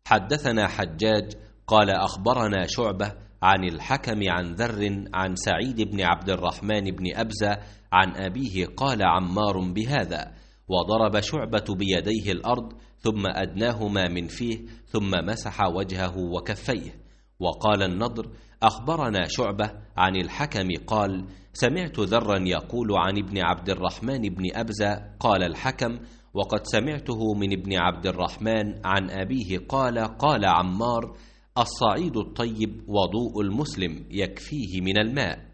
حدثنا حجاج قال أخبرنا شعبة عن الحكم عن ذر عن سعيد بن عبد الرحمن بن أبزة عن أبيه قال عمار بهذا، وضرب شعبة بيديه الأرض ثم أدناهما من فيه ثم مسح وجهه وكفيه. وقال النضر أخبرنا شعبة عن الحكم قال سمعت ذرا يقول عن ابن عبد الرحمن بن أبزة قال الحكم وقد سمعته من ابن عبد الرحمن عن أبيه قال قال عمار الصعيد الطيب وضوء المسلم يكفيه من الماء.